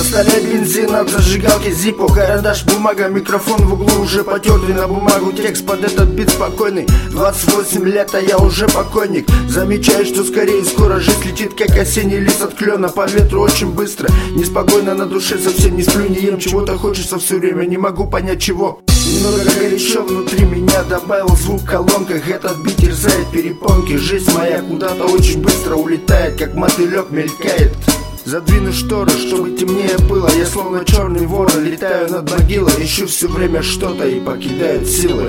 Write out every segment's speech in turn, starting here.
столе бензин от зажигалки Зиппо, карандаш, бумага, микрофон в углу уже потертый на бумагу. Текст под этот бит спокойный. 28 лет, а я уже покойник. Замечаю, что скорее скоро жизнь летит, как осенний лист от клена. По ветру очень быстро, неспокойно на душе, совсем не сплю, не ем. Чего-то хочется все время, не могу понять чего. Немного горячо внутри меня, добавил звук в колонках. Этот бит терзает перепонки. Жизнь моя куда-то очень быстро улетает, как мотылек мелькает. Задвину шторы, чтобы темнее было. Я словно черный ворон, летаю над могилой. Ищу все время что-то и покидают силы.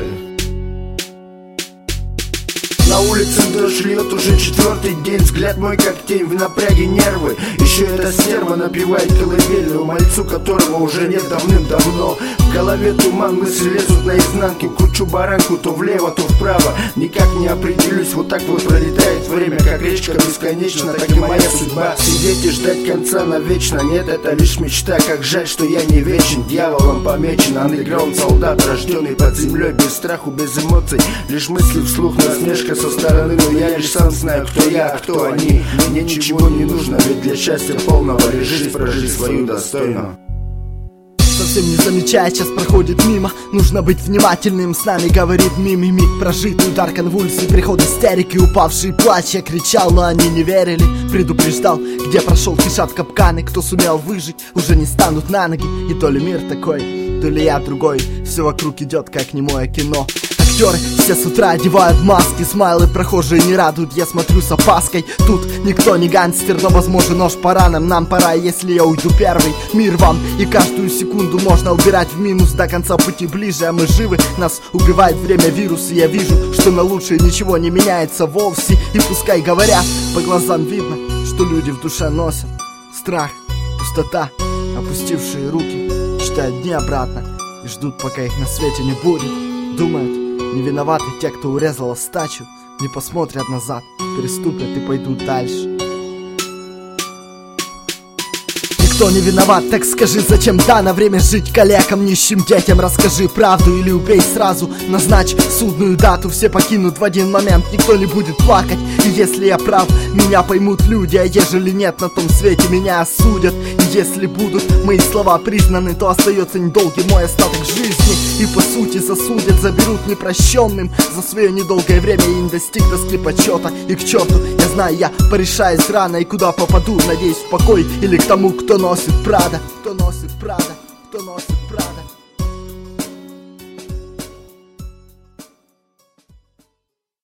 На улице дождь льет уже четвертый день. Взгляд мой как тень, в напряге нервы. Еще эта стерва напевает колыбельную мальцу, которого уже нет давным-давно. В голове туман, мысли лезут наизнанке. Кручу баранку то влево, то вправо. Никак не определюсь, вот так вот пролетает время. Как речка бесконечна, так и моя судьба. Сидеть и ждать конца навечно. Нет, это лишь мечта, как жаль, что я не вечен. Дьяволом помечен, андеграунд солдат, рожденный под землей, без страху, без эмоций. Лишь мысли вслух, насмешка со стороны, но я лишь сам знаю, кто я, а кто они. Мне ничего не нужно, ведь для счастья полного лишь жизнь прожить свою достойно. Совсем не замечая, час проходит мимо. Нужно быть внимательным, с нами говорит мимик. Прожитый удар конвульсий, приход истерики, упавший плач. Я кричал, но они не верили. Предупреждал, где прошел, кишат капканы. Кто сумел выжить, уже не станут на ноги. И то ли мир такой, то ли я другой. Все вокруг идет, как немое кино. Актеры все с утра одевают маски, смайлы прохожие не радуют, я смотрю с опаской. Тут никто не гангстер, но возможен нож по ранам. Нам пора, если я уйду первый. Мир вам, и каждую секунду можно убирать в минус. До конца пути ближе, а мы живы. Нас убивает время, вирус, и я вижу, что на лучшее ничего не меняется вовсе. И пускай говорят, по глазам видно, что люди в душе носят страх, пустота, опустившие руки считают дни обратно и ждут, пока их на свете не будет. Думают, не виноваты те, кто урезал остачу. Не посмотрят назад, переступят и пойдут дальше. Никто не виноват, так скажи, зачем дано время жить калекам, нищим детям? Расскажи правду или убей сразу. Назначь судную дату, все покинут в один момент. Никто не будет плакать, и если я прав, меня поймут люди. А ежели нет, на том свете меня осудят. И если будут мои слова признаны, то остается недолгий мой остаток жизни. И по сути засудят, заберут непрощенным за свое недолгое время. Я не достиг доски почета, и к черту, я знаю, я порешаюсь рано. И куда попаду, надеюсь, в покой или к тому, кто носит Прада, кто носит Прада, кто носит Прада.